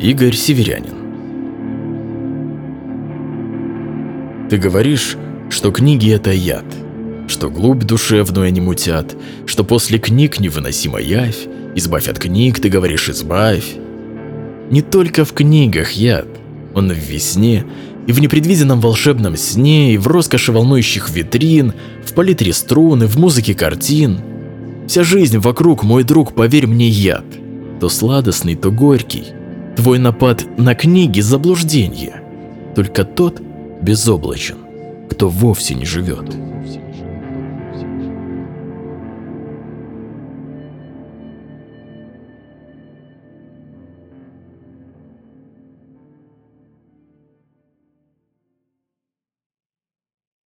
Игорь Северянин. Ты говоришь, что книги – это яд, что глубь душевную они мутят, что после книг невыносима явь, избавь от книг, ты говоришь, избавь. Не только в книгах яд, он в весне, и в непредвиденном волшебном сне, и в роскоши волнующих витрин, в палитре струн, и в музыке картин. Вся жизнь вокруг, мой друг, поверь мне, яд, то сладостный, то горький. Твой напад на книги – заблуждение. Только тот безоблачен, кто вовсе не живет.